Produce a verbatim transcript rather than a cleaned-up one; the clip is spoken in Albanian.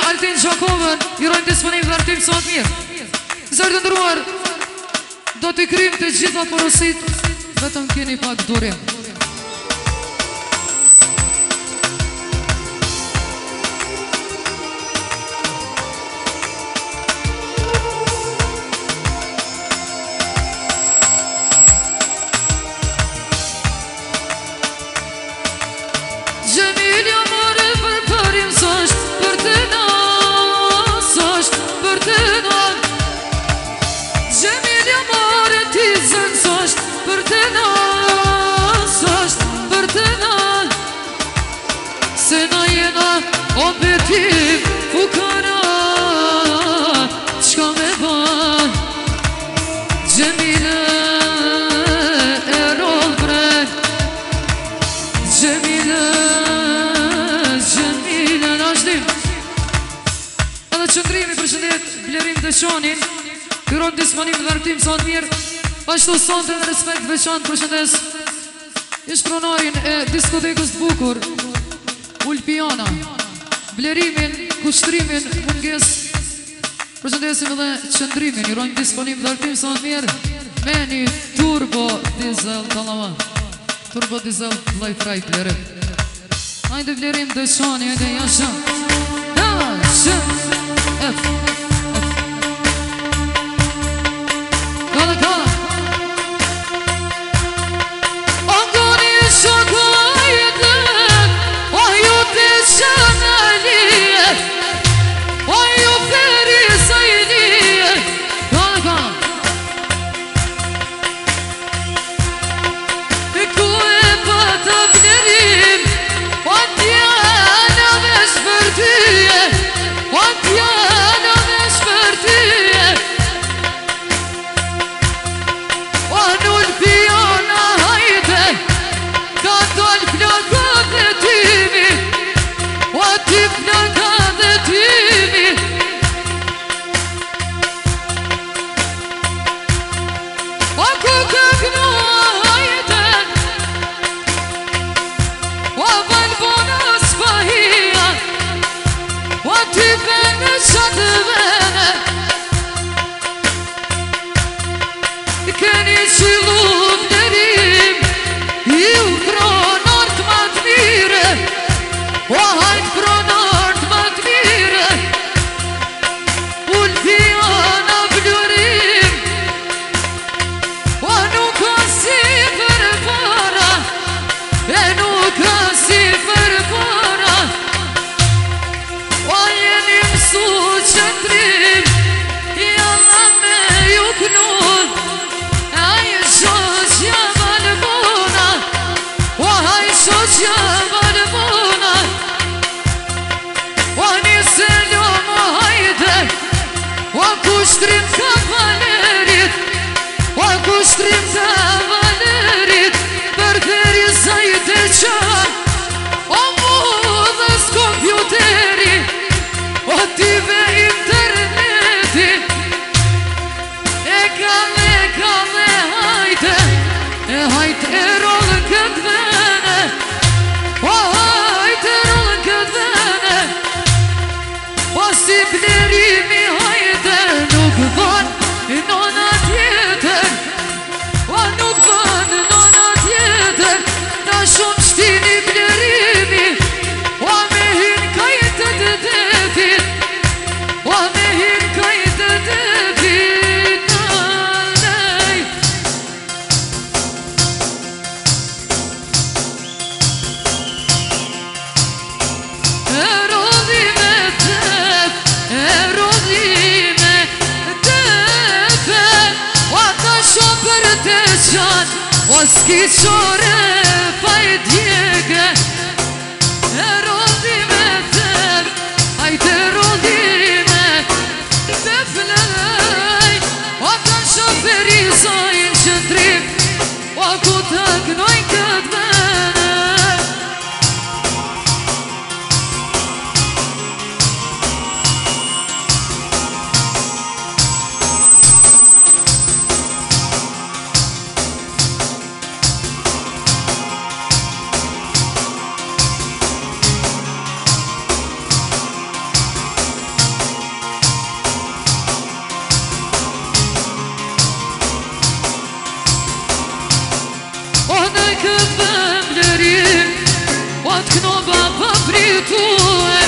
Altin Gjakovën, i rojnë disponim dhe artim sa të mirë. Zërë të ndëruar, do t'i krym të gjitha porosit, vetëm keni pak durim. Obetiv fukara qka me ban Gjemile e roll bre Gjemile, Gjemile në ashtim. Edhe qëndrimi përshëndet Blerim dhe Qonin, kyron disponim dhe artim sa të mirë. Ashtu sonte dhe respekt veçan përshëndes ish pronarin e diskotekës të bukur Ulpiana, Blerimin, kushtrimin, munges. Përshëndesim edhe qëndrimin, i rojnë disponim dhe artim sa të mirë me një turbo diesel talama. Turbo diesel life right Blerim. Hajde Blerim dhe Qoni, hajde jasha. Jasha, F, F. Kala, kala. Angoni shokajte, ajo të shanalije, ajo feri sajlije. Kala, kala. Ku e pata Blerim, atjana vesh për tyje, atjana vesh për tyje. Anull pijana hajde, ka dol plaka dhe tymi, o ty plaka dhe tymi. O ku këgno hajde, o balbona spahia, o ty vene qatë vene. Keni qilu Blerim, ju pronart ma të mire, o hajt pronart ma të mire. Ulpiana Blerim, o nuk ka si për para, e nuk ka si për para. O jeni mësu qëndrim, jalla me ju knur. Aj shoqja balbona, o aj shoqja balbona. O një selam o hajde, o kushtrim ka valerit, o kushtrim ka valerit. Për dheri zajte qan, o mudhës kompjuteri, o tive interneti. E kame, kame hajte, e hajte e rollën këtë vene, o hajte e rollën këtë vene. O si Blerimi hajte, nuk van nona tjetër, o nuk van nona tjetër. Na shumë shtini Blerimi, o me hin kajtë të detit, o me hin kajtë të detit. E rodhi me tep, e rodhi me tepe, o ata shumë për të qanë, o s'ki qore pa i djege. E rodhi me tep, ajte rodhi me tep lej, o ata shumë për i zajnë qëndrim, o ku të gnojnë këtë vene. këtë vëmblerim, o atë knoba pa pritue.